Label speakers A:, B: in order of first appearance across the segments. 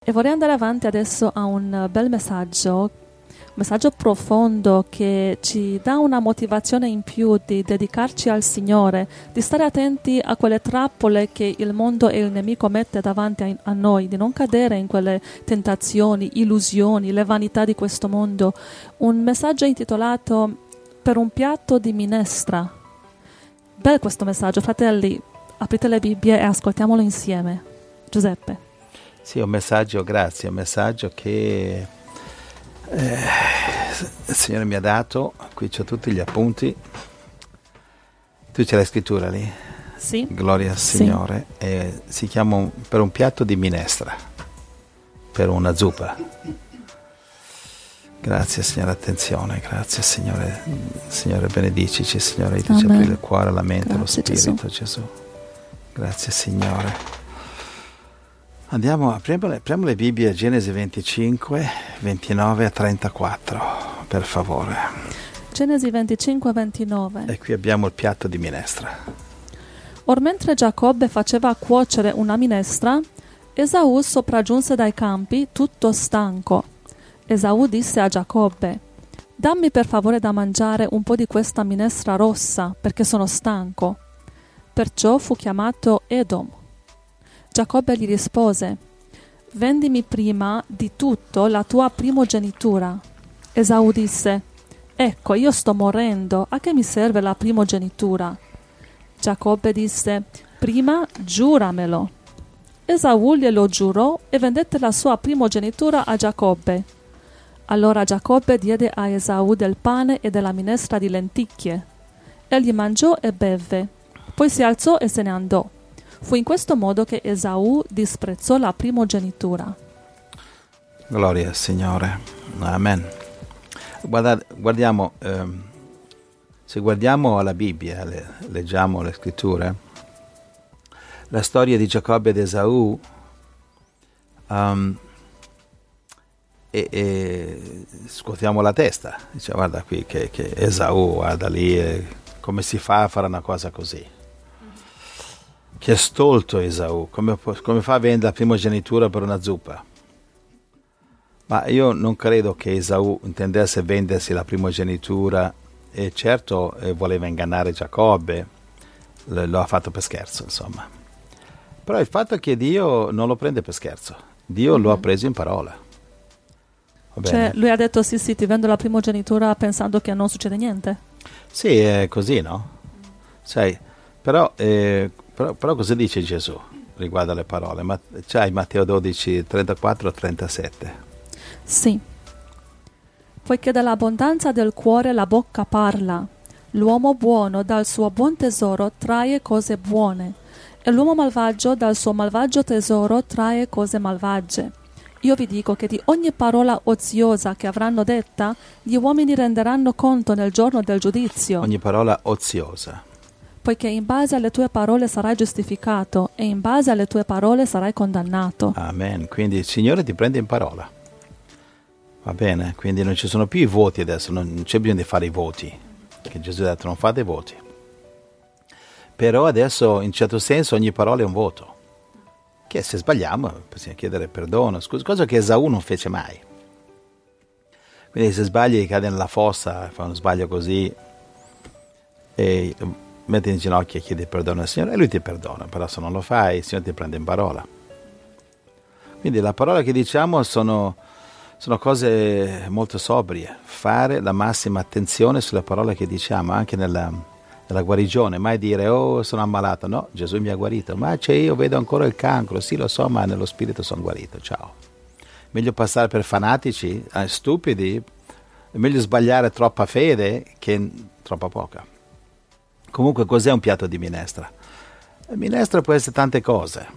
A: E vorrei andare avanti adesso a un bel messaggio profondo che ci dà una motivazione in più di dedicarci al Signore, di stare attenti a quelle trappole che il mondo e il nemico mette davanti a noi, di non cadere in quelle tentazioni, illusioni, le vanità di questo mondo. Un messaggio intitolato Per un piatto di minestra. Bel questo messaggio, fratelli, aprite le Bibbie e ascoltiamolo insieme. Giuseppe.
B: Sì, un messaggio, grazie, un messaggio che il Signore mi ha dato. Qui c'ho tutti gli appunti. Tu c'è la scrittura lì?
A: Sì.
B: Gloria al Signore.
A: Sì.
B: Si chiama per un piatto di minestra, per una zuppa. Grazie Signore, attenzione, grazie Signore. Signore, benedicici, Signore, aiutaci a aprire il cuore, la mente, grazie, lo spirito, Gesù. Grazie Signore. Apriamo le Bibbie a Genesi 25, 29 a 34, per favore.
A: Genesi 25, 29.
B: E qui abbiamo il piatto di minestra.
A: Or mentre Giacobbe faceva cuocere una minestra, Esaù sopraggiunse dai campi tutto stanco. Esaù disse a Giacobbe: dammi per favore da mangiare un po' di questa minestra rossa, perché sono stanco. Perciò fu chiamato Edom. Giacobbe gli rispose: vendimi prima di tutto la tua primogenitura. Esaù disse: ecco, io sto morendo, a che mi serve la primogenitura? Giacobbe disse: prima giuramelo. Esaù glielo giurò e vendette la sua primogenitura a Giacobbe. Allora Giacobbe diede a Esaù del pane e della minestra di lenticchie. Egli mangiò e bevve, poi si alzò e se ne andò. Fu in questo modo che Esaù disprezzò la primogenitura.
B: Gloria al Signore. Amen. Guardiamo, se guardiamo alla Bibbia, leggiamo le scritture, la storia di Giacobbe ed Esaù e scuotiamo la testa. Dice, guarda qui che Esaù, guarda lì, come si fa a fare una cosa così? Che è stolto Esaù, come fa a vendere la primogenitura per una zuppa? Ma io non credo che Esaù intendesse vendersi la primogenitura, e certo voleva ingannare Giacobbe, lo ha fatto per scherzo, insomma. Però il fatto è che Dio non lo prende per scherzo, Dio lo ha preso in parola. Va bene?
A: Cioè lui ha detto sì, ti vendo la primogenitura pensando che non succede niente?
B: Sì, è così, no? Sai, però cosa dice Gesù riguardo alle parole? C'hai Matteo 12, 34 37.
A: Sì. Poiché dall'abbondanza del cuore la bocca parla, l'uomo buono dal suo buon tesoro trae cose buone, e l'uomo malvagio dal suo malvagio tesoro trae cose malvagie. Io vi dico che di ogni parola oziosa che avranno detta, gli uomini renderanno conto nel giorno del giudizio.
B: Ogni parola oziosa.
A: Poiché in base alle tue parole sarai giustificato e in base alle tue parole sarai condannato.
B: Amen. Quindi il Signore ti prende in parola. Va bene? Quindi non ci sono più i voti adesso, non c'è bisogno di fare i voti. Che Gesù ha detto non fate voti. Però adesso in certo senso ogni parola è un voto. Che se sbagliamo possiamo chiedere perdono, scusa, cosa che Esaù non fece mai. Quindi se sbagli cade nella fossa, fa uno sbaglio così e metti in ginocchio e chiedi perdono al Signore e Lui ti perdona, però se non lo fai il Signore ti prende in parola. Quindi la parola che diciamo sono cose molto sobrie, fare la massima attenzione sulle parole che diciamo, anche nella guarigione, mai dire oh sono ammalato, no, Gesù mi ha guarito, ma io vedo ancora il cancro, sì lo so, ma nello spirito sono guarito, ciao. Meglio passare per fanatici, stupidi, è meglio sbagliare troppa fede che troppa poca. Comunque cos'è un piatto di minestra? Minestra può essere tante cose,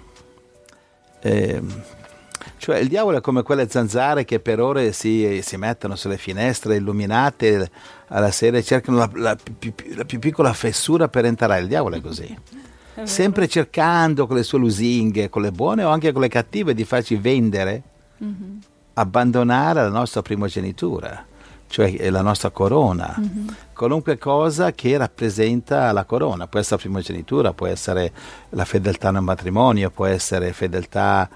B: cioè il diavolo è come quelle zanzare che per ore si mettono sulle finestre illuminate alla sera e cercano la più piccola fessura per entrare. Il diavolo è così, sempre cercando con le sue lusinghe, con le buone o anche con le cattive, di farci vendere, abbandonare la nostra primogenitura, cioè la nostra corona, qualunque cosa che rappresenta la corona. Può essere la primogenitura, può essere la fedeltà nel matrimonio, può essere fedeltà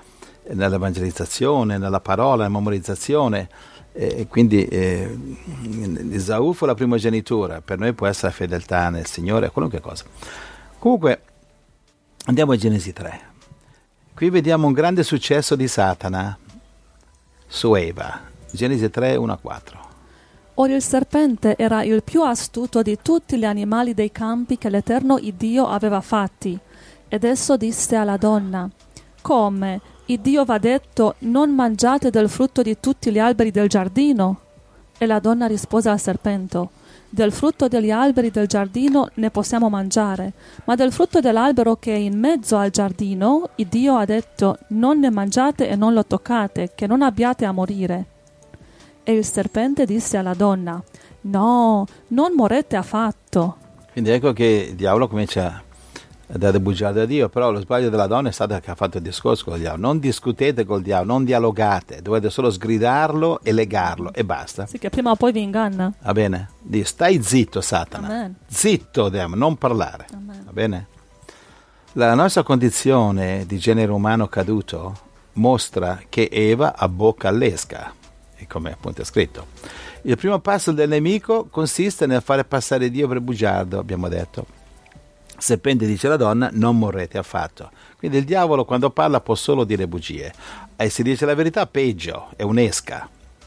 B: nell'evangelizzazione, nella parola, nella memorizzazione. Quindi Esaù fu la primogenitura, per noi può essere la fedeltà nel Signore, qualunque cosa. Comunque andiamo a Genesi 3. Qui vediamo un grande successo di Satana su Eva. Genesi 3, 1-4.
A: Or il serpente era il più astuto di tutti gli animali dei campi che l'Eterno Iddio aveva fatti. Ed esso disse alla donna: come? Iddio v'ha detto: non mangiate del frutto di tutti gli alberi del giardino? E la donna rispose al serpente: del frutto degli alberi del giardino ne possiamo mangiare, ma del frutto dell'albero che è in mezzo al giardino, Iddio ha detto: non ne mangiate e non lo toccate, che non abbiate a morire. E il serpente disse alla donna: no, non morrete affatto.
B: Quindi ecco che il diavolo comincia a dare bugiardo a Dio, però lo sbaglio della donna è stato che ha fatto il discorso con il diavolo. Non discutete col diavolo, non dialogate, dovete solo sgridarlo e legarlo e basta.
A: Sì, che prima o poi vi inganna.
B: Va bene? Stai zitto, Satana.
A: Amen.
B: Zitto, non parlare.
A: Amen.
B: Va bene? La nostra condizione di genere umano caduto mostra che Eva ha bocca all'esca, e come appunto è scritto. Il primo passo del nemico consiste nel fare passare Dio per bugiardo, abbiamo detto. Serpente dice alla donna: non morrete affatto. Quindi il diavolo quando parla può solo dire bugie, e se dice la verità peggio, è un'esca.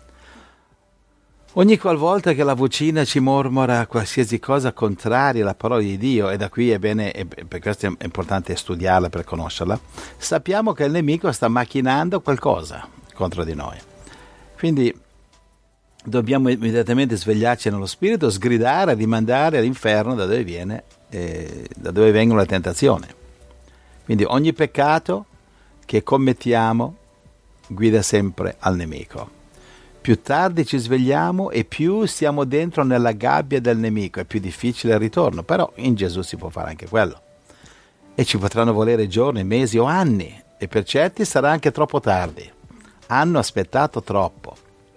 B: Ogni qualvolta che la vocina ci mormora qualsiasi cosa contraria alla parola di Dio, e da qui è bene, e per questo è importante studiarla per conoscerla, sappiamo che il nemico sta macchinando qualcosa contro di noi. Quindi dobbiamo immediatamente svegliarci nello spirito, sgridare, rimandare all'inferno da dove viene, da dove vengono le tentazioni. Quindi ogni peccato che commettiamo guida sempre al nemico. Più tardi ci svegliamo e più siamo dentro nella gabbia del nemico, è più difficile il ritorno, però in Gesù si può fare anche quello. E ci potranno volere giorni, mesi o anni, e per certi sarà anche troppo tardi. Hanno aspettato troppo.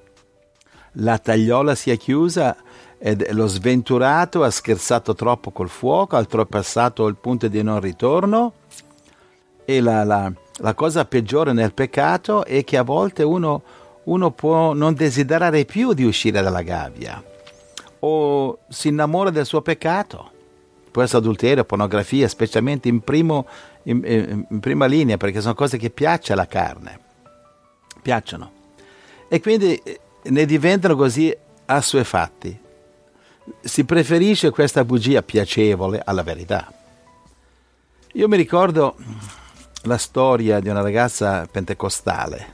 B: La tagliola si è chiusa ed lo sventurato ha scherzato troppo col fuoco, ha oltrepassato il punto di non ritorno, e la cosa peggiore nel peccato è che a volte uno può non desiderare più di uscire dalla gabbia, o si innamora del suo peccato, può essere adulterio, pornografia, specialmente in prima linea, perché sono cose che piace alla carne, piacciono, e quindi ne diventano così assuefatti. Si preferisce questa bugia piacevole alla verità. Io mi ricordo la storia di una ragazza pentecostale,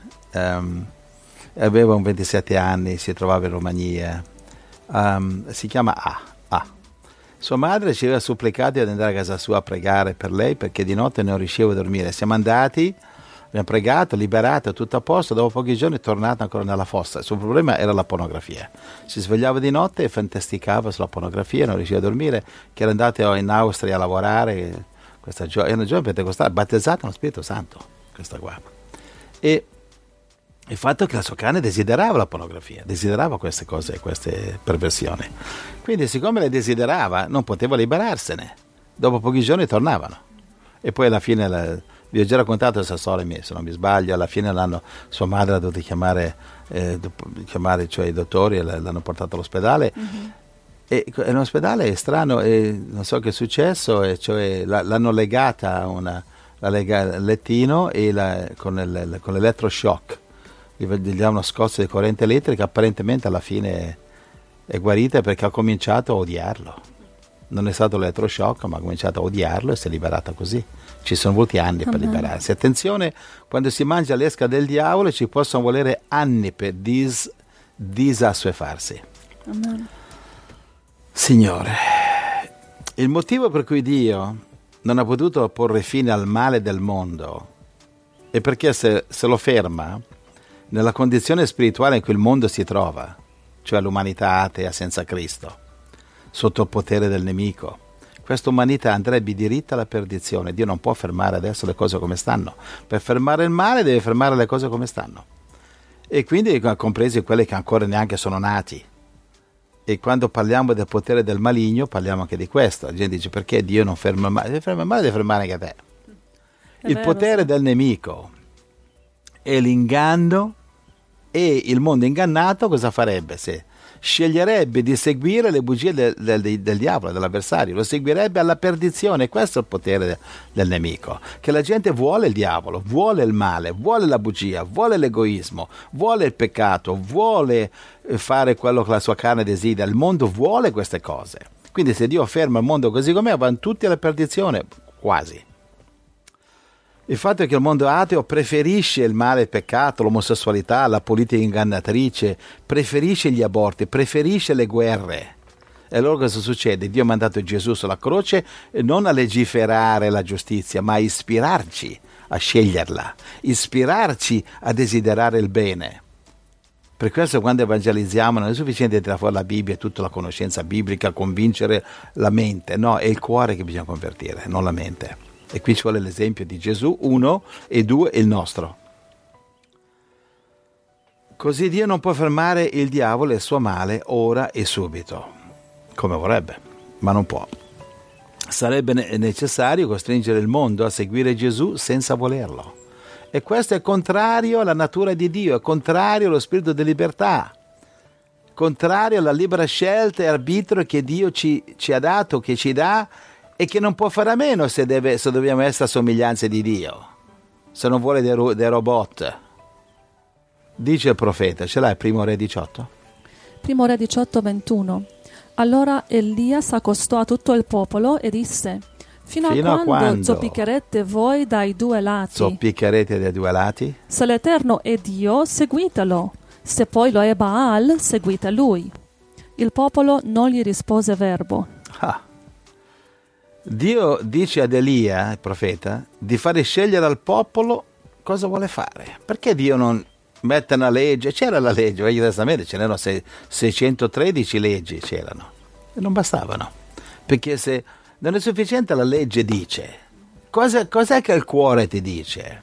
B: aveva un 27 anni, si trovava in Romania, si chiama A. Sua madre ci aveva supplicato di andare a casa sua a pregare per lei perché di notte non riusciva a dormire. Siamo andati, abbiamo pregato, liberato, tutto a posto. Dopo pochi giorni è tornata ancora nella fossa. Il suo problema era la pornografia. Si svegliava di notte e fantasticava sulla pornografia, non riusciva a dormire, che era andata in Austria a lavorare. È una giovane pentecostale, battezzata nello Spirito Santo, questa qua. E il fatto che la sua carne desiderava la pornografia, desiderava queste cose, queste perversioni. Quindi siccome le desiderava, non poteva liberarsene. Dopo pochi giorni tornavano. E poi alla fine, vi ho già raccontato questa storia, se non mi sbaglio, alla fine sua madre ha dovuto chiamare cioè i dottori, e l'hanno portato all'ospedale. Mm-hmm. E l'ospedale è strano, non so che è successo, e cioè l'hanno legata al lettino con l'elettroshock. Gli dà una scossa di corrente elettrica, apparentemente alla fine è guarita perché ha cominciato a odiarlo. Non è stato l'elettroshock, ma ha cominciato a odiarlo e si è liberata così. Ci sono voluti anni per liberarsi. Attenzione, quando si mangia l'esca del diavolo ci possono volere anni per disassuefarsi.
A: Amen.
B: Signore, il motivo per cui Dio non ha potuto porre fine al male del mondo è perché se lo ferma nella condizione spirituale in cui il mondo si trova, cioè l'umanità atea senza Cristo, sotto il potere del nemico, questa umanità andrebbe diritta alla perdizione. Dio non può fermare adesso le cose come stanno. Per fermare il male deve fermare le cose come stanno. E quindi compresi quelli che ancora neanche sono nati. E quando parliamo del potere del maligno parliamo anche di questo. La gente dice: perché Dio non ferma il male? Deve fermare il male, deve fermare anche te. Il potere del nemico e l'inganno, e il mondo ingannato cosa farebbe? Se sceglierebbe di seguire le bugie del diavolo, dell'avversario, lo seguirebbe alla perdizione. Questo è il potere del nemico, che la gente vuole il diavolo, vuole il male, vuole la bugia, vuole l'egoismo, vuole il peccato, vuole fare quello che la sua carne desidera. Il mondo vuole queste cose. Quindi se Dio ferma il mondo così com'è, vanno tutti alla perdizione, quasi. Il fatto è che il mondo ateo preferisce il male, il peccato, l'omosessualità, la politica ingannatrice, preferisce gli aborti, preferisce le guerre. E allora cosa succede? Dio ha mandato Gesù sulla croce non a legiferare la giustizia, ma a ispirarci a sceglierla, ispirarci a desiderare il bene. Per questo quando evangelizziamo non è sufficiente tirare fuori la Bibbia e tutta la conoscenza biblica, convincere la mente. No, è il cuore che bisogna convertire, non la mente. E qui ci vuole l'esempio di Gesù, 1 e 2 il nostro. Così Dio non può fermare il diavolo e il suo male ora e subito, come vorrebbe, ma non può. Sarebbe necessario costringere il mondo a seguire Gesù senza volerlo. E questo è contrario alla natura di Dio, è contrario allo spirito di libertà, contrario alla libera scelta e arbitrio che Dio ci ha dato, che ci dà, e che non può fare a meno se dobbiamo essere a somiglianza di Dio, se non vuole dei robot. Dice il profeta, ce l'hai primo Re 18?
A: Primo Re 18, 21. Allora Elia s'accostò a tutto il popolo e disse: Fino a quando zoppicherete voi dai due lati?
B: Zoppicherete dai due lati?
A: Se l'Eterno è Dio, seguitelo. Se poi lo è Baal, seguite lui. Il popolo non gli rispose verbo.
B: Dio dice ad Elia, il profeta, di fare scegliere al popolo cosa vuole fare. Perché Dio non mette una legge? C'era la legge, Vecchio Testamento, ce n'erano 613 leggi, c'erano. E non bastavano. Perché se non è sufficiente la legge dice, cos'è che il cuore ti dice?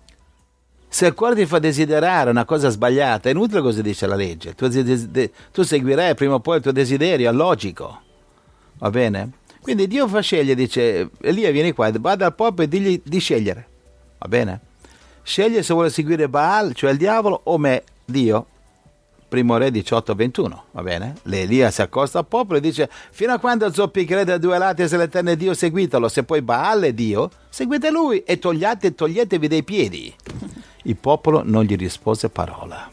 B: Se il cuore ti fa desiderare una cosa sbagliata, è inutile cosa dice la legge. Tu seguirai prima o poi il tuo desiderio, è logico. Va bene? Quindi Dio fa scegliere, dice, Elia vieni qua, vada al popolo e digli di scegliere, va bene? Sceglie se vuole seguire Baal, cioè il diavolo, o me, Dio. Primo Re 18-21, va bene? Elia si accosta al popolo e dice, fino a quando zoppicherete da due lati, se l'Eterno è Dio, seguitelo, se poi Baal è Dio, seguite lui e toglietevi dai piedi. Il popolo non gli rispose parola.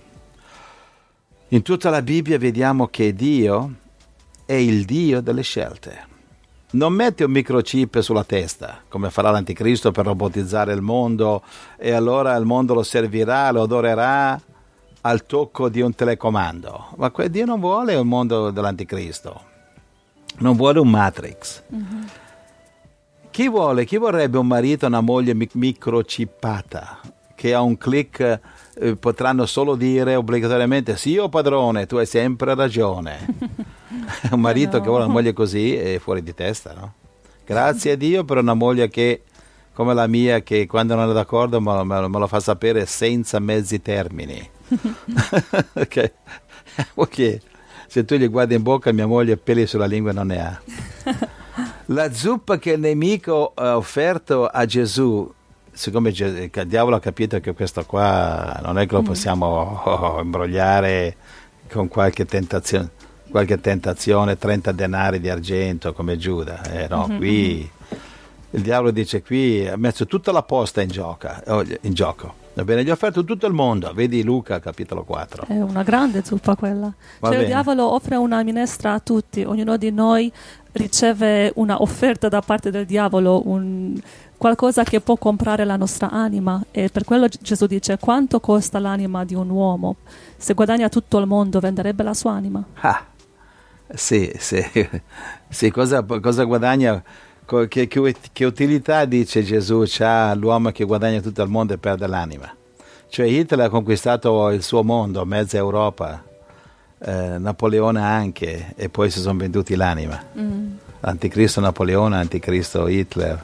B: In tutta la Bibbia vediamo che Dio è il Dio delle scelte. Non mette un microchip sulla testa, come farà l'anticristo per robotizzare il mondo, e allora il mondo lo servirà, lo adorerà al tocco di un telecomando. Ma Dio non vuole un mondo dell'anticristo, non vuole un Matrix. Mm-hmm. Chi vorrebbe un marito e una moglie microchippata, che a un click potranno solo dire obbligatoriamente sì o padrone, tu hai sempre ragione. Un marito che vuole una moglie così è fuori di testa, no? Grazie a Dio per una moglie che, come la mia, che quando non è d'accordo me lo fa sapere senza mezzi termini. Okay. Ok, se tu gli guardi in bocca, mia moglie peli sulla lingua non ne ha. La zuppa che il nemico ha offerto a Gesù, siccome il diavolo ha capito che questo qua non è che lo possiamo imbrogliare con qualche tentazione, 30 denari di argento come Giuda, no, qui il diavolo dice, qui ha messo tutta la posta in gioco. Va bene, gli ha offerto tutto il mondo, vedi Luca capitolo 4. È
A: una grande zuppa quella. Il diavolo offre una minestra a tutti, ognuno di noi riceve una offerta da parte del diavolo, qualcosa che può comprare la nostra anima, e per quello Gesù dice: quanto costa l'anima di un uomo? Se guadagna tutto il mondo, venderebbe la sua anima?
B: Sì, cosa guadagna? Che utilità, dice Gesù, c'ha l'uomo che guadagna tutto il mondo e perde l'anima? Cioè Hitler ha conquistato il suo mondo, mezza Europa, Napoleone anche, e poi si sono venduti l'anima. Anticristo Napoleone, anticristo Hitler.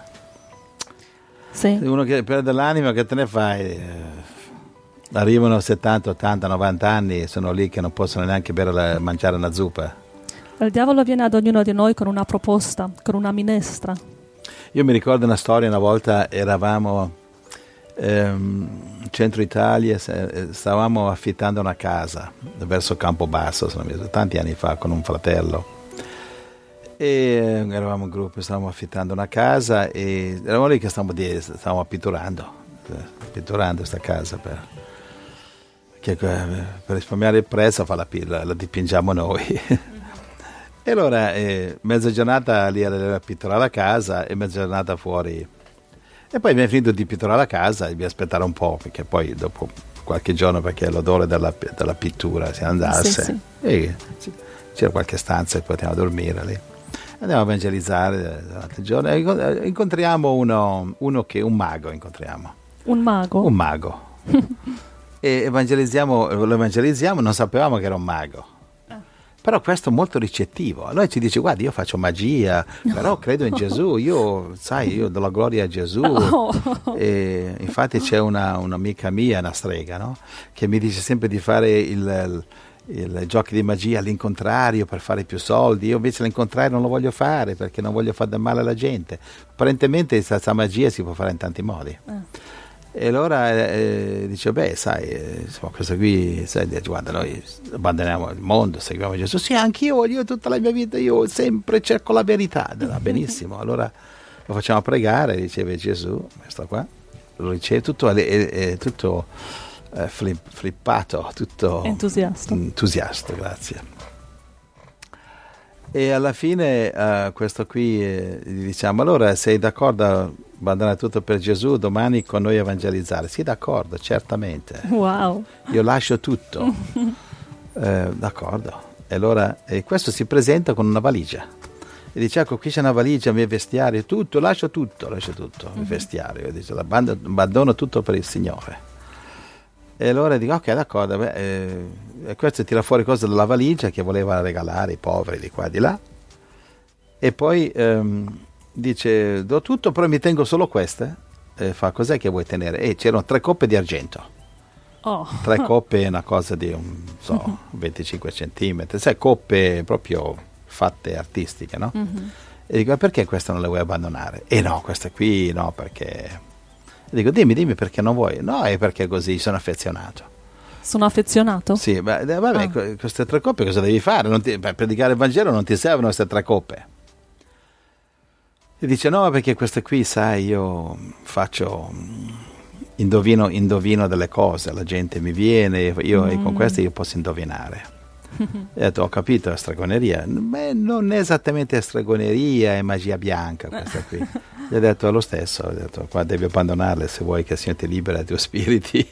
A: Sì.
B: Uno che perde l'anima, che te ne fai? Arrivano 70, 80, 90 anni e sono lì che non possono neanche mangiare una zuppa.
A: Il diavolo viene ad ognuno di noi con una proposta, con una minestra.
B: Io mi ricordo una storia, una volta eravamo centro Italia, stavamo affittando una casa verso Campobasso, tanti anni fa, con un fratello. E eravamo un gruppo, stavamo affittando una casa e eravamo lì che stavamo pitturando questa casa per risparmiare il prezzo la dipingiamo noi. E allora mezza giornata lì a pitturare la casa e mezza giornata fuori. E poi abbiamo finito di pitturare la casa e dobbiamo aspettare un po', perché poi dopo qualche giorno, perché l'odore della pittura si andasse,
A: Sì.
B: e c'era qualche stanza e potevamo dormire lì. Andiamo a evangelizzare durante il giorno e incontriamo un mago incontriamo.
A: Un mago?
B: Un mago. E lo evangelizziamo, non sapevamo che era un mago. Però questo è molto ricettivo. Allora ci dice: guarda, io faccio magia, però credo in Gesù, io do la gloria a Gesù. E infatti c'è un'amica mia, una strega, no? Che mi dice sempre di fare il giochi di magia all'incontrario per fare più soldi. Io invece all'incontrario non lo voglio fare perché non voglio far del male alla gente. Apparentemente questa magia si può fare in tanti modi. E allora dice: beh, sai, insomma, questo qui, sai, guarda, noi abbandoniamo il mondo, seguiamo Gesù. Sì, anch'io, io tutta la mia vita, io sempre cerco la verità. Va benissimo. Allora lo facciamo pregare, riceve Gesù, questo qua, lo riceve tutto flippato, tutto entusiasta, grazie. E alla fine questo qui gli diciamo: allora sei d'accordo a abbandonare tutto per Gesù, domani con noi evangelizzare? Sì, d'accordo, certamente.
A: Wow.
B: Io lascio tutto. D'accordo. E allora questo si presenta con una valigia e dice: ecco, qui c'è una valigia, il mio vestiario, tutto, lascio tutto, il vestiario. Dice: abbandono tutto per il Signore. E allora dico: ok, d'accordo. E questo tira fuori cose dalla valigia che voleva regalare ai poveri di qua e di là. E poi dice: do tutto, però mi tengo solo queste. E fa: cos'è che vuoi tenere? E c'erano 3 coppe di argento. 3 coppe è una cosa di 25 centimetri, 6 coppe proprio fatte artistiche, no? E dico: perché queste non le vuoi abbandonare? E no, queste qui no, perché... E dico: dimmi perché non vuoi? No, è perché così sono affezionato.
A: Sono affezionato?
B: Sì, vabbè, queste 3 coppe cosa devi fare? Per predicare il Vangelo non ti servono queste 3 coppe. E dice: no, perché queste qui, sai, io faccio indovino delle cose, la gente mi viene, e con queste io posso indovinare. E ho detto: ho capito, è stregoneria. Beh, non è esattamente stregoneria, è magia bianca questa qui. Gli ho detto: è lo stesso, ho detto: qua devi abbandonarle se vuoi che il Signore ti libera dai tuoi spiriti.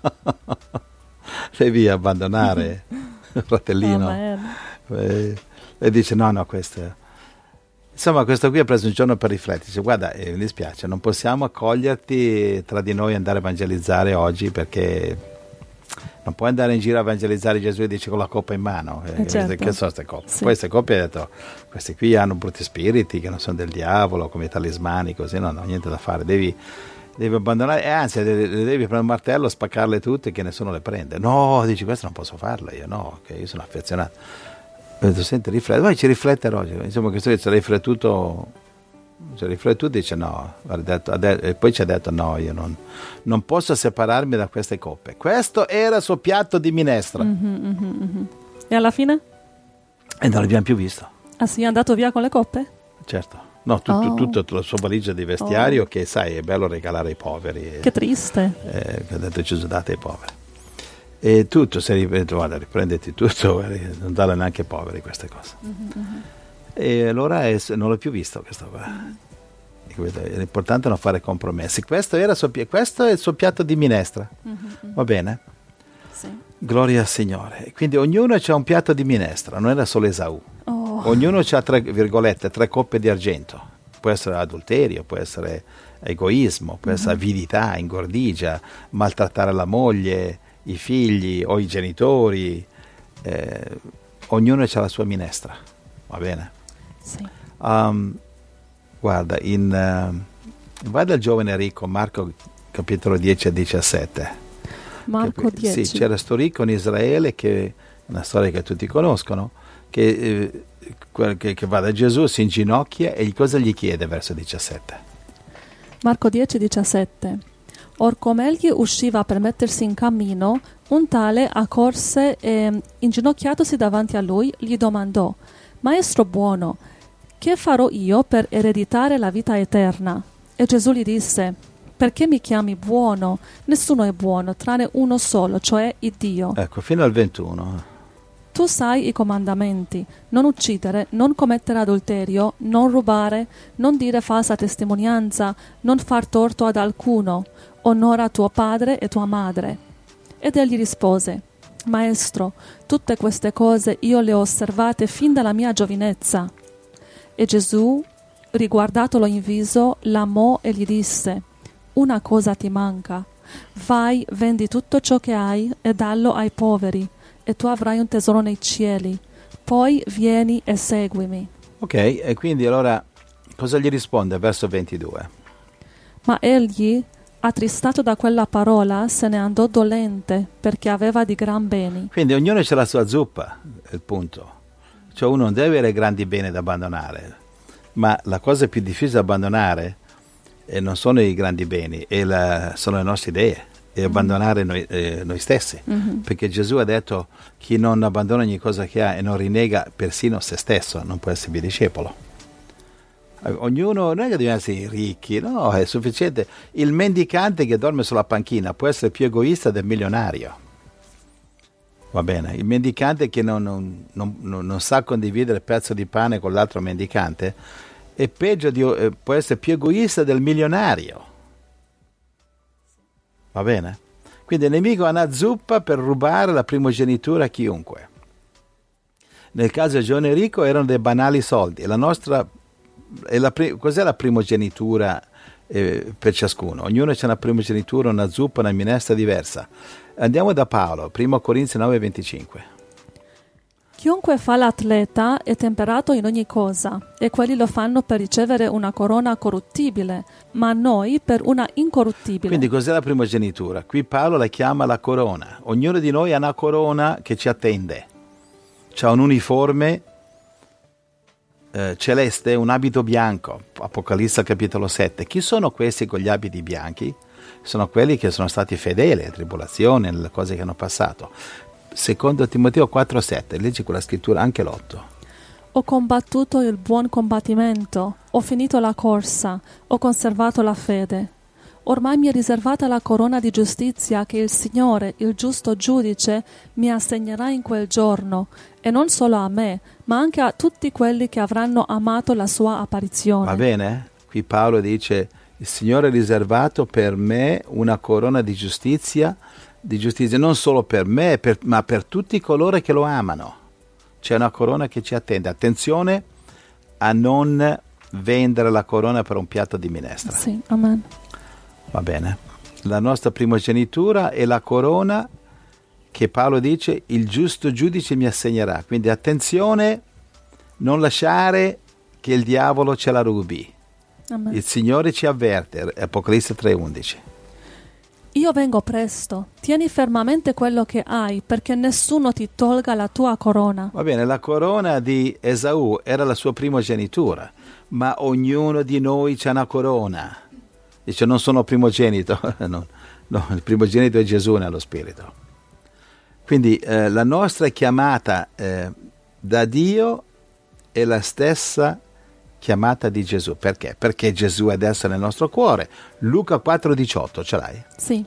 B: Devi abbandonare, fratellino. E dice: no, questo... Insomma, questo qui ha preso un giorno per riflettere. Dice: guarda, mi dispiace, non possiamo accoglierti tra di noi e andare a evangelizzare oggi, perché non puoi andare in giro a evangelizzare Gesù e dici con la coppa in mano.
A: Certo.
B: Che sono queste coppe?
A: Sì.
B: Poi queste coppe, ha detto: questi qui hanno brutti spiriti che non sono del diavolo, come i talismani, così. No, niente da fare, devi abbandonare, anzi le devi prendere un martello, spaccarle tutte, che nessuno le prende. No, dici: questo non posso farlo io, no, che io sono affezionato. Ho detto: senti, rifletti, vai, ci rifletterò. Insomma, questo ci ha riflettuto, dice: no, e poi ci ha detto: no, io non posso separarmi da queste coppe. Questo era il suo piatto di minestra.
A: E alla fine?
B: E non l'abbiamo più visto.
A: Ah sì, è andato via con le coppe?
B: Certo. No, tutto la sua valigia di vestiario, che sai, è bello regalare ai poveri.
A: Che triste.
B: Che ha detto Gesù: date ai poveri. E tutto, guarda, riprenditi tutto, non darle neanche ai poveri queste cose. E allora non l'ho più visto questo qua. È importante non fare compromessi. Questo è il suo piatto di minestra. Va bene?
A: Sì.
B: Gloria al Signore. Quindi ognuno c'ha un piatto di minestra, non era solo Esaù. Ognuno c'ha 3 coppe di argento. Può essere adulterio, può essere egoismo, può essere avidità, ingordigia, maltrattare la moglie, i figli o i genitori. Ognuno c'ha la sua minestra. Va bene?
A: Sì.
B: Guarda, vai dal giovane ricco, Marco capitolo 10 a 17.
A: Marco 10.
B: Sì, c'era sto ricco in Israele, che è una storia che tutti conoscono, che va da Gesù, si inginocchia e cosa gli chiede, verso 17.
A: Marco 10, 17. Or come egli usciva per mettersi in cammino, un tale accorse e, inginocchiatosi davanti a lui, gli domandò: Maestro buono, che farò io per ereditare la vita eterna? E Gesù gli disse: perché mi chiami buono? Nessuno è buono, tranne uno solo, cioè il Dio.
B: Ecco, fino al 21.
A: Tu sai i comandamenti: non uccidere, non commettere adulterio, non rubare, non dire falsa testimonianza, non far torto ad alcuno, onora tuo padre e tua madre. Ed egli rispose: Maestro, tutte queste cose io le ho osservate fin dalla mia giovinezza. E Gesù, riguardatolo in viso, l'amò e gli disse: una cosa ti manca. Vai, vendi tutto ciò che hai e dallo ai poveri, e tu avrai un tesoro nei cieli. Poi vieni e seguimi.
B: Ok, e quindi allora cosa gli risponde? Verso 22.
A: Ma egli, attristato da quella parola, se ne andò dolente, perché aveva di gran beni.
B: Quindi ognuno c'ha la sua zuppa, è il punto. Cioè uno non deve avere grandi beni da abbandonare, ma la cosa più difficile da abbandonare non sono i grandi beni, sono le nostre idee, e abbandonare noi stessi. Perché Gesù ha detto: chi non abbandona ogni cosa che ha e non rinnega persino se stesso non può essere mio discepolo. Ognuno non è che dobbiamo essere ricchi, no, è sufficiente. Il mendicante che dorme sulla panchina può essere più egoista del milionario. Va bene, il mendicante che non sa condividere il pezzo di pane con l'altro mendicante è peggio può essere più egoista del milionario. Va bene? Quindi il nemico ha una zuppa per rubare la primogenitura a chiunque. Nel caso di Giovane Ricco erano dei banali soldi. La nostra cos'è la primogenitura per ciascuno? Ognuno c'è una primogenitura, una zuppa, una minestra diversa. Andiamo da Paolo, 1 Corinzi 9,25.
A: Chiunque fa l'atleta è temperato in ogni cosa, e quelli lo fanno per ricevere una corona corruttibile, ma noi per una incorruttibile.
B: Quindi cos'è la primogenitura? Qui Paolo la chiama la corona. Ognuno di noi ha una corona che ci attende. C'ha un uniforme celeste, un abito bianco. Apocalisse capitolo 7. Chi sono questi con gli abiti bianchi? Sono quelli che sono stati fedeli alle tribolazioni, alle cose che hanno passato. Secondo Timoteo 4,7, leggi quella scrittura, anche l'8.
A: Ho combattuto il buon combattimento, ho finito la corsa, ho conservato la fede. Ormai mi è riservata la corona di giustizia che il Signore, il giusto giudice, mi assegnerà in quel giorno, e non solo a me, ma anche a tutti quelli che avranno amato la sua apparizione.
B: Va bene? Qui Paolo dice: il Signore ha riservato per me una corona di giustizia non solo per me, ma per tutti coloro che lo amano. C'è una corona che ci attende. Attenzione a non vendere la corona per un piatto di minestra.
A: Sì, amen.
B: Va bene. La nostra primogenitura è la corona che Paolo dice: il giusto giudice mi assegnerà. Quindi attenzione, non lasciare che il diavolo ce la rubi.
A: Amen.
B: Il Signore ci avverte, Apocalisse 3,11.
A: Io vengo presto, tieni fermamente quello che hai, perché nessuno ti tolga la tua corona.
B: Va bene, la corona di Esaù era la sua primogenitura, ma ognuno di noi c'ha una corona. Dice: non sono primogenito, no, il primogenito è Gesù nello spirito. Quindi la nostra chiamata da Dio è la stessa chiamata di Gesù. Perché? Perché Gesù è adesso nel nostro cuore. Luca 4,18, ce l'hai?
A: Sì.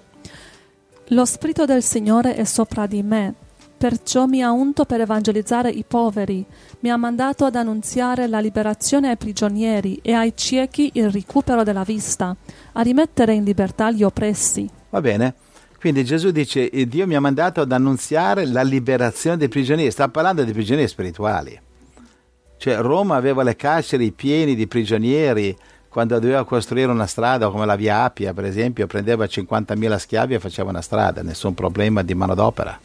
A: Lo Spirito del Signore è sopra di me, perciò mi ha unto per evangelizzare i poveri, mi ha mandato ad annunziare la liberazione ai prigionieri e ai ciechi il recupero della vista, a rimettere in libertà gli oppressi.
B: Va bene? Quindi Gesù dice: Dio mi ha mandato ad annunziare la liberazione dei prigionieri. Sta parlando di prigionieri spirituali. Cioè Roma aveva le carceri piene di prigionieri. Quando doveva costruire una strada come la via Appia, per esempio, prendeva 50.000 schiavi e faceva una strada, nessun problema di manodopera.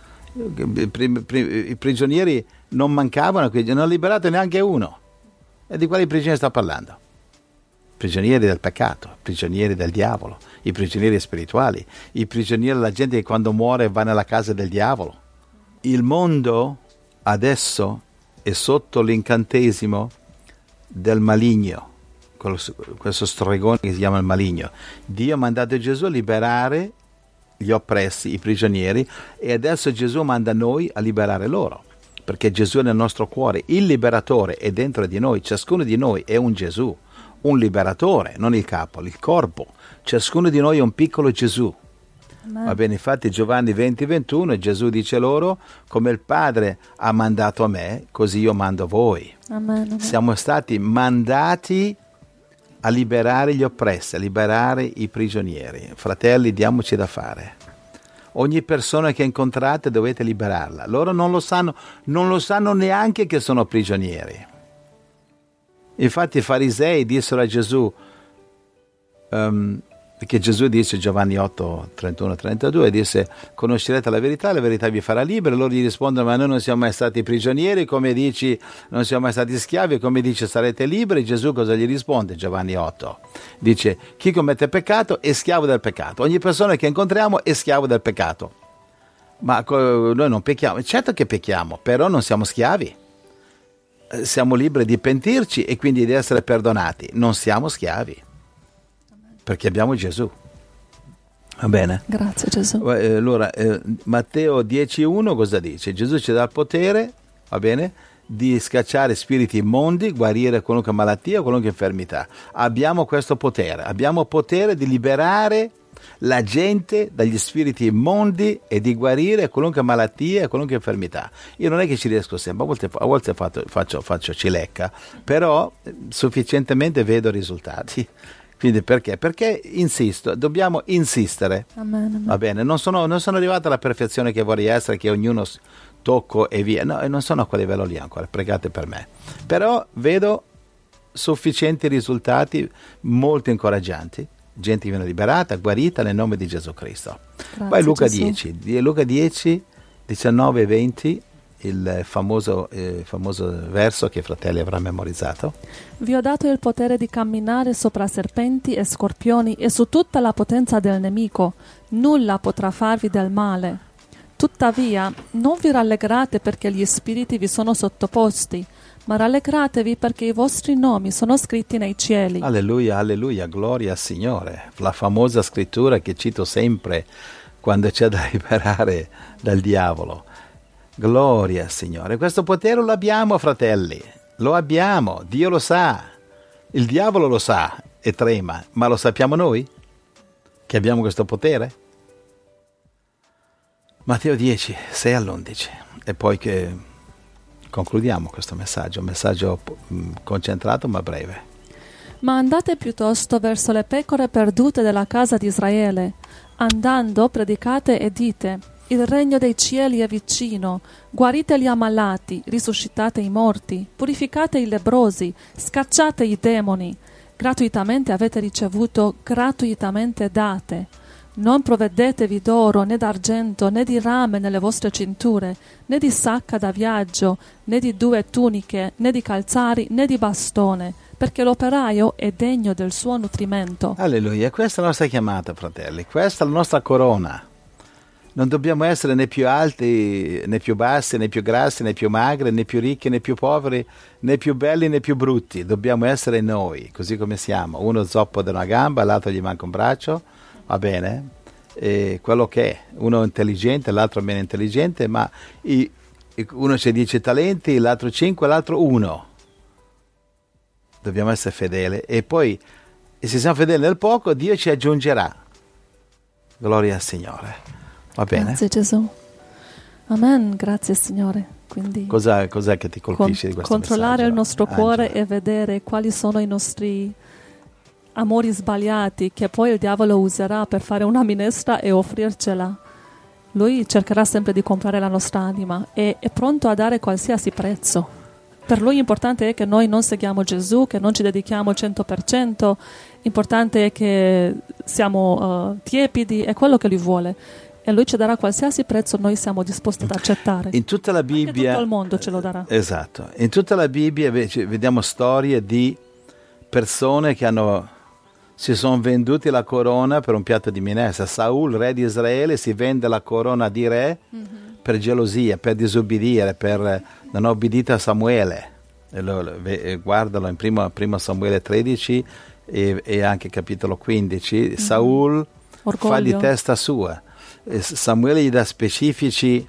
B: I prigionieri non mancavano, non hanno liberato neanche uno. E di quali prigionieri sta parlando? Prigionieri del peccato, prigionieri del diavolo, i prigionieri spirituali, i prigionieri della gente che quando muore va nella casa del diavolo. Il mondo adesso è sotto l'incantesimo del maligno, questo stregone che si chiama il maligno. Dio ha mandato Gesù a liberare gli oppressi, i prigionieri, e adesso Gesù manda noi a liberare loro, perché Gesù è nel nostro cuore, il liberatore è dentro di noi, ciascuno di noi è un Gesù, un liberatore, non il capo, il corpo, ciascuno di noi è un piccolo Gesù.
A: Amen.
B: Va bene, infatti Giovanni 20:21 Gesù dice loro: come il Padre ha mandato a me, così io mando voi.
A: Amen, amen.
B: Siamo stati mandati a liberare gli oppressi, a liberare i prigionieri. Fratelli, diamoci da fare. Ogni persona che incontrate dovete liberarla. Loro non lo sanno neanche che sono prigionieri. Infatti i farisei dissero a Gesù, perché Gesù disse, Giovanni 8, 31, 32, disse: conoscerete la verità vi farà liberi. Loro gli rispondono: ma noi non siamo mai stati prigionieri, come dici, non siamo mai stati schiavi, come dice sarete liberi. Gesù cosa gli risponde? Giovanni 8 dice: chi commette peccato è schiavo del peccato. Ogni persona che incontriamo è schiavo del peccato. Ma noi non pecchiamo, certo che pecchiamo, però non siamo schiavi. Siamo liberi di pentirci e quindi di essere perdonati. Non siamo schiavi, perché abbiamo Gesù. Va bene?
A: Grazie Gesù.
B: Allora, Matteo 10:1 cosa dice? Gesù ci dà il potere, va bene, di scacciare spiriti immondi, guarire qualunque malattia, qualunque infermità. Abbiamo questo potere, abbiamo il potere di liberare la gente dagli spiriti immondi e di guarire qualunque malattia e qualunque infermità. Io non è che ci riesco sempre, a volte faccio cilecca, però sufficientemente vedo risultati. Quindi perché? Perché insisto, dobbiamo insistere.
A: Amen, amen.
B: Va bene, non sono arrivato alla perfezione che vorrei essere, che ognuno tocco e via. No, non sono a quel livello lì ancora, pregate per me. Però vedo sufficienti risultati molto incoraggianti. Gente che viene liberata, guarita nel nome di Gesù Cristo.
A: Grazie,
B: Poi Luca
A: Gesù.
B: 10, Luca 10, 19 e 20, il famoso verso che i fratelli avranno memorizzato.
A: Vi ho dato il potere di camminare sopra serpenti e scorpioni e su tutta la potenza del nemico. Nulla potrà farvi del male. Tuttavia, non vi rallegrate perché gli spiriti vi sono sottoposti, ma rallegratevi perché i vostri nomi sono scritti nei cieli.
B: Alleluia, alleluia, gloria al Signore. La famosa scrittura che cito sempre quando c'è da liberare dal diavolo. Gloria al Signore. Questo potere lo abbiamo, fratelli. Lo abbiamo, Dio lo sa. Il diavolo lo sa e trema, ma lo sappiamo noi? Che abbiamo questo potere? Matteo 10, 6 all'11. E poi che concludiamo questo messaggio, un messaggio concentrato ma breve.
A: Ma andate piuttosto verso le pecore perdute della casa di Israele. Andando, predicate e dite: il regno dei cieli è vicino. Guarite gli ammalati, risuscitate i morti, purificate i lebbrosi, scacciate i demoni. Gratuitamente avete ricevuto, gratuitamente date. Non provvedetevi d'oro, né d'argento, né di rame nelle vostre cinture, né di sacca da viaggio, né di 2 tuniche, né di calzari, né di bastone, perché l'operaio è degno del suo nutrimento.
B: Alleluia, questa è la nostra chiamata, fratelli, questa è la nostra corona. Non dobbiamo essere né più alti, né più bassi, né più grassi, né più magri, né più ricchi, né più poveri, né più belli, né più brutti. Dobbiamo essere noi, così come siamo. Uno zoppo da una gamba, l'altro gli manca un braccio. Va bene, e quello che è, uno è intelligente, l'altro meno intelligente, ma uno c'è 10 talenti, l'altro 5, l'altro 1. Dobbiamo essere fedeli e poi, se siamo fedeli nel poco, Dio ci aggiungerà. Gloria al Signore. Va bene?
A: Grazie Gesù. Amen, grazie Signore. Quindi
B: Cos'è che ti colpisce di questo
A: controllare
B: messaggio,
A: il nostro cuore
B: Angela?
A: e vedere quali sono i nostri amori sbagliati che poi il diavolo userà per fare una minestra e offrircela. Lui cercherà sempre di comprare la nostra anima e è pronto a dare qualsiasi prezzo. Per lui importante è che noi non seguiamo Gesù, che non ci dedichiamo al 100%, importante è che siamo tiepidi, è quello che lui vuole. E lui ci darà qualsiasi prezzo, noi siamo disposti ad accettare.
B: In tutta la Bibbia,
A: anche tutto il mondo ce lo darà.
B: Esatto. In tutta la Bibbia vediamo storie di persone che si sono venduti la corona per un piatto di minestra. Saul, re di Israele, si vende la corona di re per gelosia, per disobbedire, per non ha obbedito a Samuele. Guardalo in primo Samuele 13 e anche capitolo 15. Saul fa di testa sua. Samuele gli dà specifiche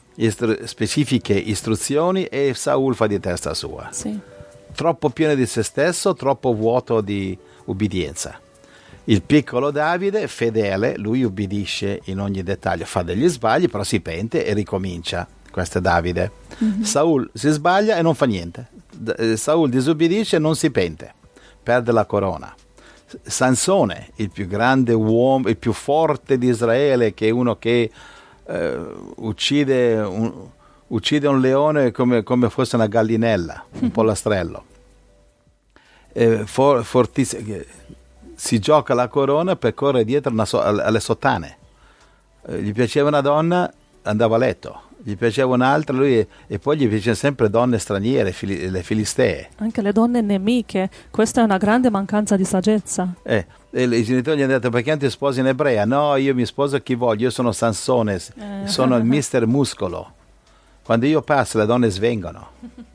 B: istruzioni e Saul fa di testa sua.
A: Sì.
B: Troppo pieno di se stesso, troppo vuoto di ubbidienza. Il piccolo Davide, fedele, lui ubbidisce in ogni dettaglio, fa degli sbagli, però si pente e ricomincia. Questo è Davide. Saul si sbaglia e non fa niente. Saul disubbidisce e non si pente, perde la corona. Sansone, il più grande uomo, il più forte di Israele, che è uno che uccide un leone come fosse una gallinella, un pollastrello. Fortissimo. Si gioca la corona per correre dietro alle sottane. Gli piaceva una donna, andava a letto. Gli piaceva un'altra, lui, e poi gli piacevano sempre donne straniere, le filistee.
A: Anche le donne nemiche. Questa è una grande mancanza di saggezza.
B: E i genitori gli hanno detto: perché non ti sposi in ebrea? No, io mi sposo chi voglio, io sono Sansone, sono il mister muscolo. Quando io passo le donne svengono.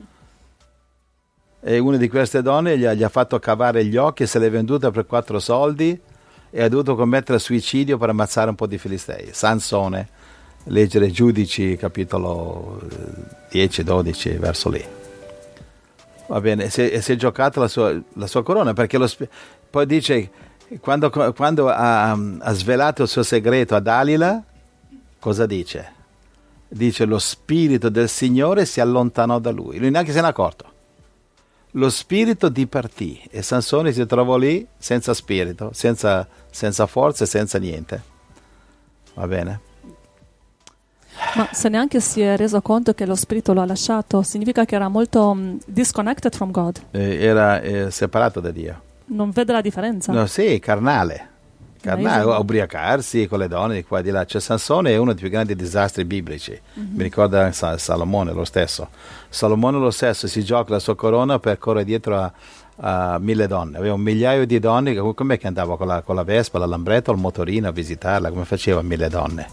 B: E una di queste donne gli ha fatto cavare gli occhi, se l'è venduta per 4 soldi e ha dovuto commettere suicidio per ammazzare un po' di filistei. Sansone, leggere Giudici capitolo 10-12 verso lì. Va bene, si è giocata la sua corona, perché poi dice, quando ha svelato il suo segreto a Dalila, cosa dice? Dice: lo spirito del Signore si allontanò da lui neanche se ne è accorto. Lo spirito dipartì e Sansone si trovò lì senza spirito, senza forze, senza niente. Va bene?
A: Ma se neanche si è reso conto che lo spirito lo ha lasciato, significa che era molto disconnected from God.
B: Era separato da Dio.
A: Non vede la differenza.
B: No, sì, carnale, ubriacarsi con le donne di qua e di là. Cioè, Sansone è uno dei più grandi disastri biblici. Mi ricorda Salomone lo stesso. Salomone lo stesso si gioca la sua corona per correre dietro a 1000 donne. Aveva 1 migliaio di donne. Com'è che andava con la Vespa, la Lambretta o il motorino a visitarla? Come faceva 1000 donne?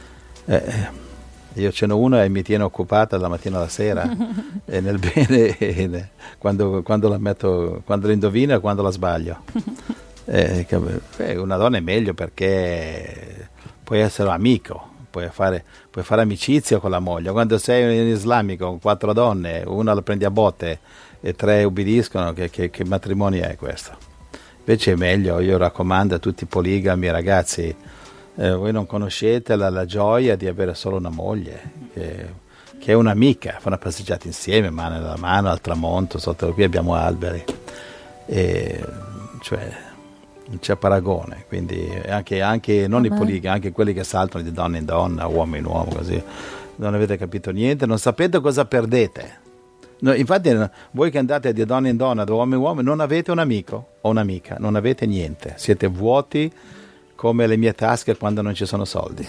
B: Io ce n'ho una e mi tiene occupata dalla mattina alla sera. E nel bene, quando la metto, quando la indovino e quando la sbaglio. Una donna è meglio perché puoi essere amico, puoi fare amicizia con la moglie. Quando sei in islamico con 4 donne, una la prendi a botte e 3 ubbidiscono, che matrimonio è questo? Invece è meglio, io raccomando a tutti i poligami, ragazzi, voi non conoscete la gioia di avere solo una moglie che è un'amica, fa una passeggiata insieme, mano nella mano, al tramonto, sotto qui abbiamo alberi, cioè non c'è paragone. Quindi anche non i poligami, anche quelli che saltano di donna in donna, uomo in uomo, così non avete capito niente, non sapete cosa perdete. No, infatti voi che andate di donna in donna, da uomo in uomo, non avete un amico o un'amica, non avete niente, siete vuoti come le mie tasche quando non ci sono soldi,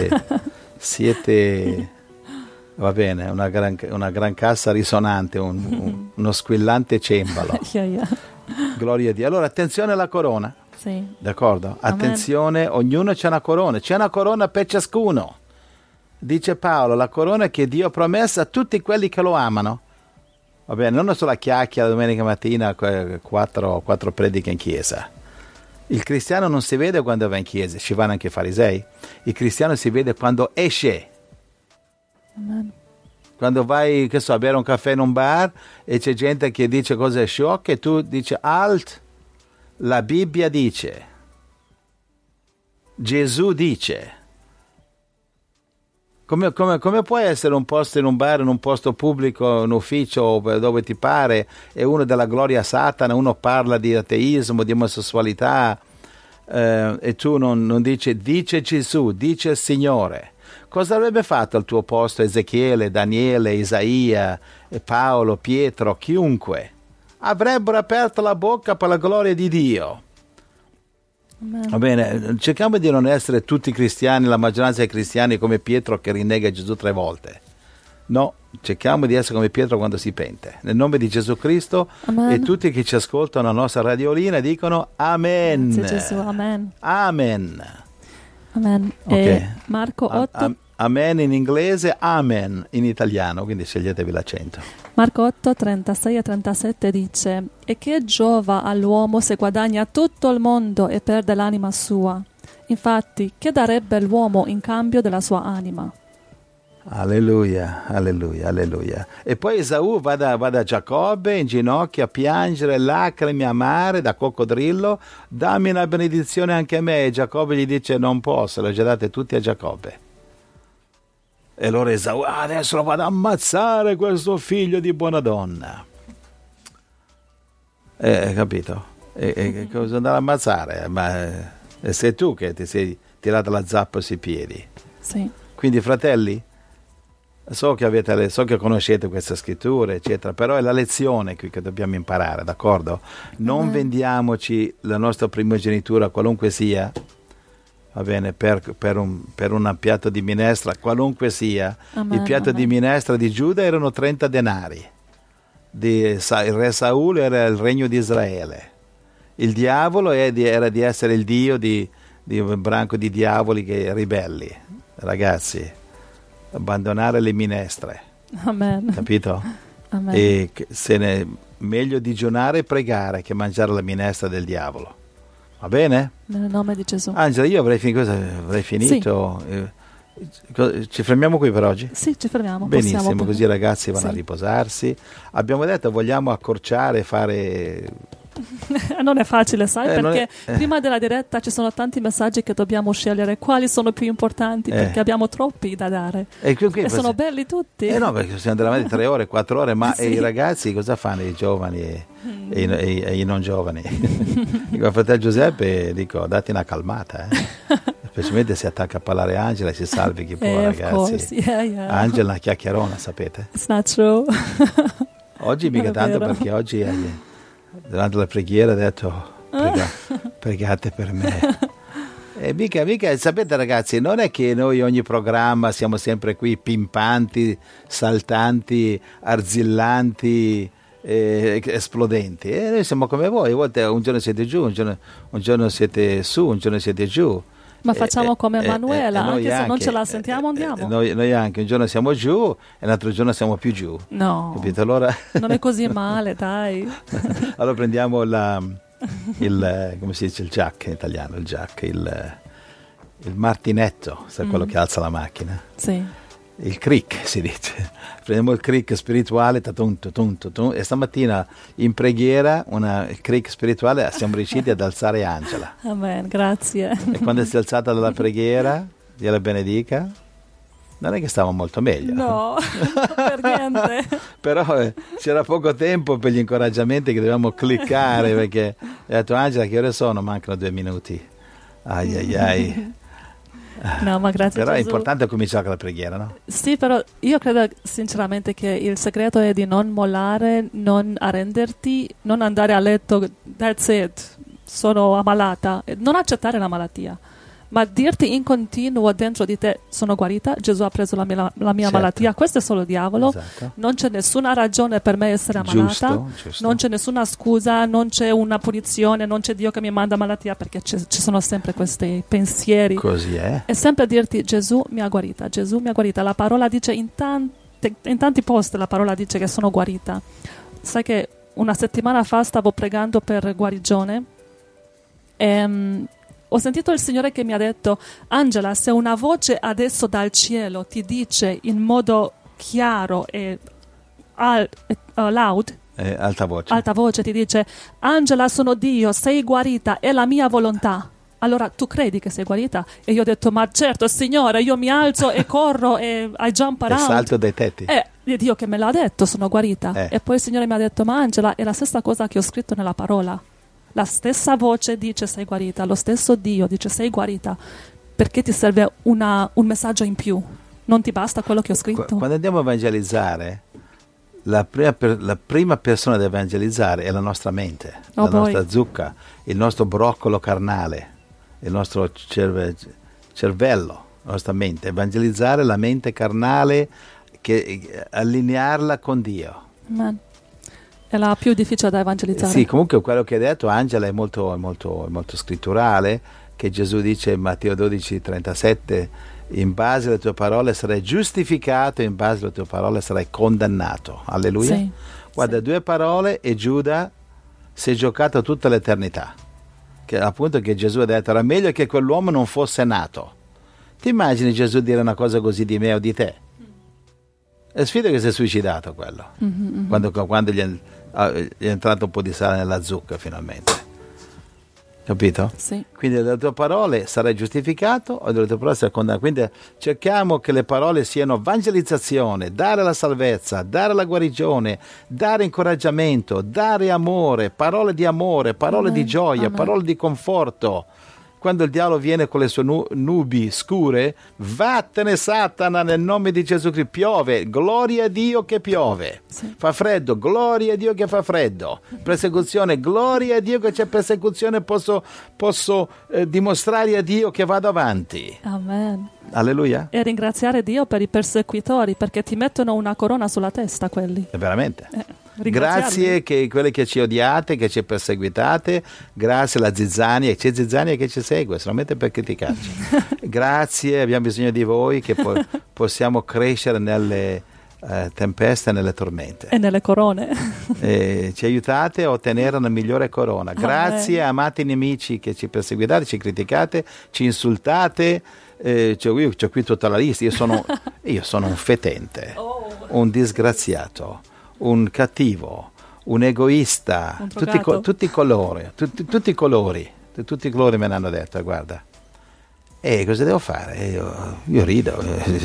B: siete va bene, una gran cassa risonante, uno squillante cembalo. Gloria a Dio. Allora attenzione alla corona.
A: Sì.
B: D'accordo? Attenzione, ognuno c'è una corona per ciascuno. Dice Paolo, la corona che Dio ha promesso a tutti quelli che lo amano. Va bene, non solo la chiacchiera domenica mattina, 4 prediche in chiesa. Il cristiano non si vede quando va in chiesa, ci vanno anche i farisei. Il cristiano si vede quando esce.
A: Amen.
B: Quando vai, a bere un caffè in un bar e c'è gente che dice cose sciocche e tu dici: alt, la Bibbia dice, Gesù dice. Come può essere un posto in un bar, in un posto pubblico, un ufficio dove ti pare, e uno della gloria a Satana, uno parla di ateismo, di omosessualità, e tu non dici: dice Gesù, dice il Signore. Cosa avrebbe fatto al tuo posto Ezechiele, Daniele, Isaia, Paolo, Pietro, chiunque? Avrebbero aperto la bocca per la gloria di Dio.
A: Amen.
B: Va bene, cerchiamo di non essere tutti cristiani, la maggioranza dei cristiani come Pietro che rinnega Gesù 3 volte. No, cerchiamo di essere come Pietro quando si pente. Nel nome di Gesù Cristo.
A: Amen.
B: E tutti che ci ascoltano la nostra radiolina dicono Amen.
A: Grazie Gesù, Amen.
B: Amen.
A: Amen.
B: Okay.
A: Marco 8.
B: amen in inglese, amen in italiano, quindi sceglietevi l'accento.
A: Marco 8, 36 e 37 dice: E che giova all'uomo se guadagna tutto il mondo e perde l'anima sua? Infatti, che darebbe l'uomo in cambio della sua anima?
B: Alleluia, alleluia, alleluia. E poi Esaù va da Giacobbe in ginocchio a piangere, lacrime amare da coccodrillo, dammi una benedizione anche a me. E Giacobbe gli dice: non posso, le ho già date tutte a Giacobbe. E allora Esaù: adesso lo vado ad ammazzare questo figlio di buona donna. Capito? E cosa andare ad ammazzare? Ma sei tu che ti sei tirato la zappa sui piedi.
A: Sì.
B: Quindi, fratelli, so che conoscete queste scritture, eccetera, però è la lezione qui che dobbiamo imparare, d'accordo? Non vendiamoci la nostra primogenitura, qualunque sia, va bene, per un piatto di minestra, qualunque sia. Il piatto di minestra di Giuda erano 30 denari, il re Saul era il regno di Israele, il diavolo era di essere il dio di un branco di diavoli ribelli. Ragazzi, abbandonare le minestre.
A: Amen.
B: Capito?
A: Amen.
B: E meglio digiunare e pregare che mangiare la minestra del diavolo. Va bene?
A: Nel nome di Gesù.
B: Angela, io avrei finito. Sì. Ci fermiamo qui per oggi?
A: Sì, ci fermiamo.
B: Benissimo, così i ragazzi vanno
A: sì.
B: a riposarsi. Abbiamo detto vogliamo accorciare, fare...
A: Non è facile, sai, perché prima della diretta ci sono tanti messaggi che dobbiamo scegliere quali sono più importanti, perché abbiamo troppi da dare e sono belli tutti.
B: No, perché possiamo andare avanti 3 ore, 4 ore, ma sì. I ragazzi cosa fanno, i giovani e i non giovani? Dico, fratello Giuseppe, dati una calmata, specialmente se attacca a parlare Angela e si salvi chi può, ragazzi.
A: Yeah.
B: Angela è una chiacchierona, sapete?
A: It's not true.
B: Oggi mica tanto, perché oggi durante la preghiera ha detto pregate per me. E mica, sapete ragazzi, non è che noi ogni programma siamo sempre qui pimpanti, saltanti, arzillanti, esplodenti. E noi siamo come voi, a volte un giorno siete giù, un giorno siete su, un giorno siete giù.
A: Ma facciamo come Emanuela, anche se non ce la sentiamo andiamo.
B: Noi anche, un giorno siamo giù e l'altro giorno siamo più giù.
A: No,
B: capito? Allora...
A: non è così male, dai.
B: Allora prendiamo come si dice il jack in italiano, il martinetto, sai, quello che alza la macchina.
A: Sì.
B: Il crick si dice. Prendiamo il crick spirituale, e stamattina in preghiera il crick spirituale siamo riusciti ad alzare Angela.
A: Amen, grazie.
B: E quando si è alzata dalla preghiera, Dio la benedica, non è che stava molto meglio.
A: No, per niente.
B: Però c'era poco tempo per gli incoraggiamenti che dovevamo cliccare, perché ho detto: Angela, che ore sono? Mancano 2 minuti. Ai.
A: No, ma grazie.
B: Però
A: Gesù.
B: È importante cominciare con la preghiera, no?
A: Sì, però io credo sinceramente che il segreto è di non mollare, non arrenderti, non andare a letto, that's it, sono ammalata, non accettare la malattia, ma dirti in continuo dentro di te: sono guarita, Gesù ha preso la mia
B: certo.
A: malattia, questo è solo il diavolo,
B: esatto.
A: Non c'è nessuna ragione per me essere ammalata,
B: giusto.
A: Non c'è nessuna scusa, non c'è una punizione, non c'è Dio che mi manda malattia, perché ci sono sempre questi pensieri.
B: Così è.
A: E sempre dirti: Gesù mi ha guarita, Gesù mi ha guarita. La parola dice in tanti posti, la parola dice che sono guarita. Sai che una settimana fa stavo pregando per guarigione e ho sentito il Signore che mi ha detto: Angela, se una voce adesso dal cielo ti dice in modo chiaro e loud,
B: alta voce
A: ti dice: Angela, sono Dio, sei guarita, è la mia volontà, allora tu credi che sei guarita? E io ho detto: ma certo Signore, io mi alzo e corro e I jump around
B: e salto dai tetti.
A: È Dio che me l'ha detto, sono guarita. E poi il Signore mi ha detto: ma Angela, è la stessa cosa che ho scritto nella parola. La stessa voce dice sei guarita, lo stesso Dio dice sei guarita, perché ti serve un messaggio in più, non ti basta quello che ho scritto.
B: Quando andiamo a evangelizzare, la prima persona da evangelizzare è la nostra mente, la nostra zucca, il nostro broccolo carnale, il nostro cervello, la nostra mente. Evangelizzare la mente carnale, allinearla con Dio.
A: Amen. È la più difficile da evangelizzare.
B: Sì, comunque quello che hai detto, Angela, è molto, molto, molto scritturale, che Gesù dice in Matteo 12:37, in base alle tue parole sarai giustificato, in base alle tue parole sarai condannato. Alleluia.
A: Sì,
B: Guarda,
A: sì.
B: 2 parole e Giuda si è giocato tutta l'eternità. Che appunto che Gesù ha detto era meglio che quell'uomo non fosse nato. Ti immagini Gesù dire una cosa così di me o di te? È sfido che si è suicidato quello. Quando gli è entrato un po' di sale nella zucca finalmente. Capito?
A: Sì.
B: Quindi dalle tue parole sarai giustificato o dalle tue parole sarai condannato. Quindi cerchiamo che le parole siano evangelizzazione, dare la salvezza, dare la guarigione, dare incoraggiamento, dare amore, parole
A: Amen.
B: di gioia,
A: Amen.
B: parole di conforto. Quando il diavolo viene con le sue nubi scure, vattene Satana nel nome di Gesù Cristo. Piove, gloria a Dio che piove.
A: Sì.
B: Fa freddo, gloria a Dio che fa freddo. Persecuzione, gloria a Dio che c'è persecuzione, posso dimostrare a Dio che vado avanti.
A: Amen.
B: Alleluia.
A: E ringraziare Dio per i persecutori, perché ti mettono una corona sulla testa quelli.
B: È veramente.
A: Ringraziarli.
B: Grazie che quelli che ci odiate, che ci perseguitate, grazie alla Zizzania, c'è Zizzania che ci segue solamente per criticarci. Grazie, abbiamo bisogno di voi che possiamo crescere nelle tempeste e nelle tormente.
A: E nelle corone.
B: Ci aiutate a ottenere una migliore corona. Grazie, amati nemici che ci perseguitate, ci criticate, ci insultate. Io c'ho qui tutta la lista. Io sono un fetente, un disgraziato, un cattivo, un egoista,
A: Un
B: tutti
A: drogato.
B: i colori, tutti i colori me ne hanno detto, guarda. E cosa devo fare? Io rido.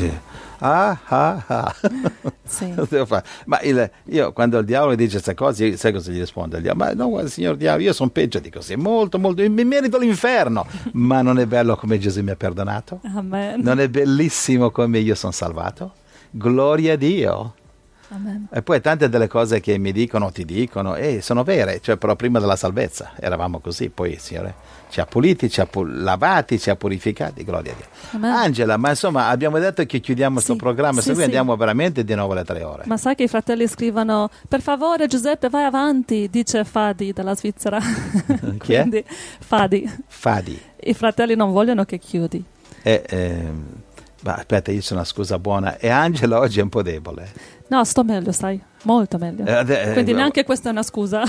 A: Sì.
B: Cosa devo fare? Ma io quando il diavolo mi dice queste cose, sai cosa gli risponde? Il diavolo, ma no, guarda, signor diavolo, io sono peggio di così, molto, mi merito l'inferno. Ma non è bello come Gesù mi ha perdonato?
A: Amen.
B: Non è bellissimo come io sono salvato? Gloria a Dio.
A: Amen.
B: E poi tante delle cose che mi dicono, ti dicono, sono vere, cioè però prima della salvezza eravamo così, poi il Signore ci ha puliti, ci ha lavati, ci ha purificati, gloria a Dio.
A: Amen.
B: Angela, ma insomma abbiamo detto che chiudiamo questo programma, se noi andiamo veramente di nuovo alle 3 ore.
A: Ma sai che i fratelli scrivono: per favore Giuseppe vai avanti, dice Fadi dalla Svizzera.
B: Chi è?
A: Quindi
B: Fadi.
A: I fratelli non vogliono che chiudi.
B: Ma aspetta, io c'ho una scusa buona. E Angela oggi è un po' debole.
A: No, sto meglio, sai, molto meglio. Quindi neanche questa è una scusa.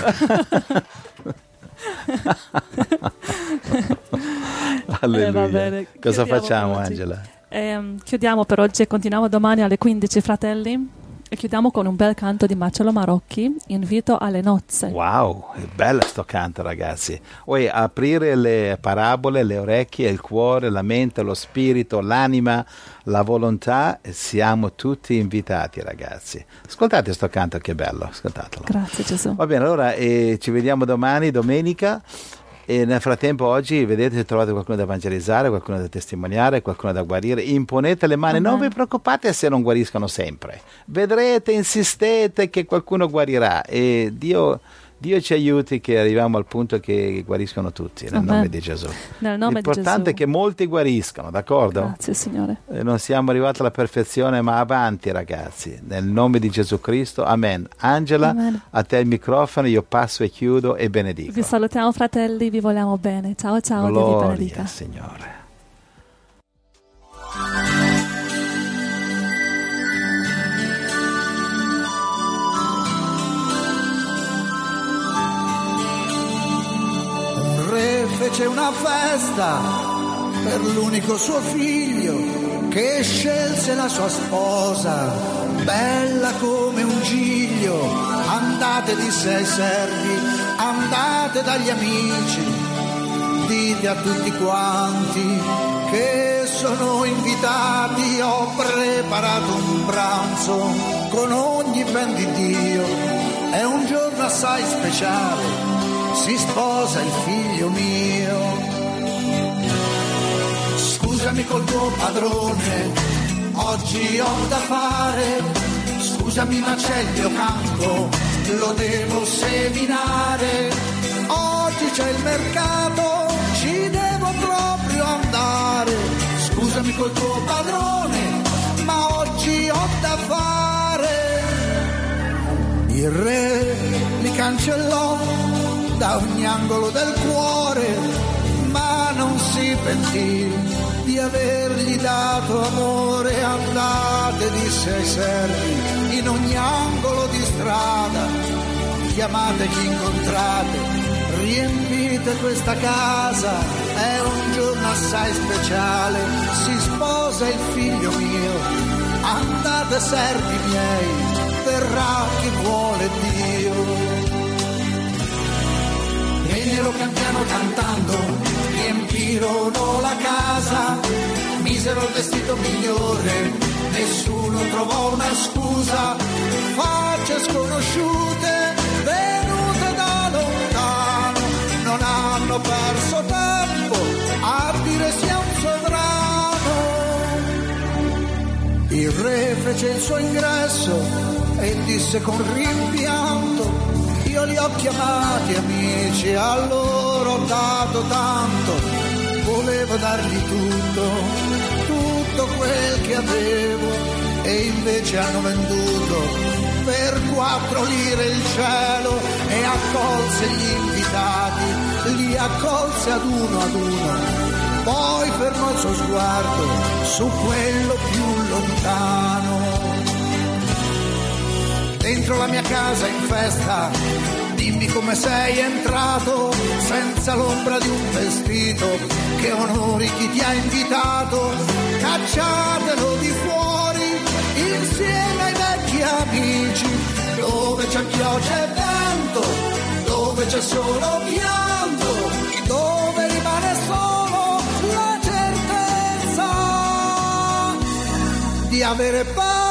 B: Alleluia.
A: Va bene.
B: Cosa
A: Chiudiamo
B: facciamo,
A: per oggi.
B: Angela?
A: Chiudiamo per oggi e continuiamo domani alle 15, fratelli. E chiudiamo con un bel canto di Marcello Marocchi, Invito alle nozze.
B: Wow, è bello sto canto, ragazzi. Vuoi aprire le parabole, le orecchie, il cuore, la mente, lo spirito, l'anima, la volontà. Siamo tutti invitati, ragazzi. Ascoltate sto canto, che bello, ascoltatelo.
A: Grazie Gesù.
B: Va bene, allora ci vediamo domani, domenica. E nel frattempo oggi vedete se trovate qualcuno da evangelizzare, qualcuno da testimoniare, qualcuno da guarire, imponete le mani.
A: Amen.
B: Non vi preoccupate se non guariscono sempre, vedrete, insistete che qualcuno guarirà e Dio ci aiuti che arriviamo al punto che guariscono tutti nel
A: Amen.
B: nome di Gesù.
A: Nel nome
B: L'importante
A: di
B: è che molti guariscano, d'accordo?
A: Grazie Signore.
B: Non siamo arrivati alla perfezione, ma avanti, ragazzi, nel nome di Gesù Cristo, amen. Angela,
A: Amen.
B: a te il microfono, io passo e chiudo e benedico.
A: Vi salutiamo fratelli, vi vogliamo bene. Ciao ciao, Dio vi
B: Gloria,
A: benedica.
B: Signore.
C: Un re fece una festa per l'unico suo figlio che scelse la sua sposa, bella come un giglio. Andate, disse ai servi, andate dagli amici, dite a tutti quanti che sono invitati. Ho preparato un pranzo con ogni ben di Dio, è un giorno assai speciale, si sposa il figlio mio. Scusami col tuo padrone, oggi ho da fare. Scusami ma c'è il mio campo, lo devo seminare. Oggi c'è il mercato, ci devo proprio andare. Scusami col tuo padrone, ma oggi ho da fare. Il re li cancellò da ogni angolo del cuore, ma non si pentì. di avergli dato amore. Andate, disse ai servi, in ogni angolo di strada, chiamate chi incontrate, riempite questa casa, è un giorno assai speciale, si sposa il figlio mio. Andate servi miei, verrà chi vuole Dio. Vennero pian piano cantando, riempirono la casa, misero il vestito migliore, nessuno trovò una scusa. Facce sconosciute, venute da lontano, non hanno perso tempo a dire sia un sovrano. Il re fece il suo ingresso e disse con rimpianto: io li ho chiamati amici, a loro ho dato tanto, volevo dargli tutto quel che avevo, e invece hanno venduto per 4 lire il cielo. E accolse gli invitati, li accolse ad uno, poi fermò il suo sguardo su quello più lontano. Dentro la mia casa in festa, dimmi come sei entrato, senza l'ombra di un vestito, che onori chi ti ha invitato. Cacciatelo di fuori insieme ai vecchi amici, dove c'è pioggia e vento, dove c'è solo pianto, dove rimane solo la certezza di avere pace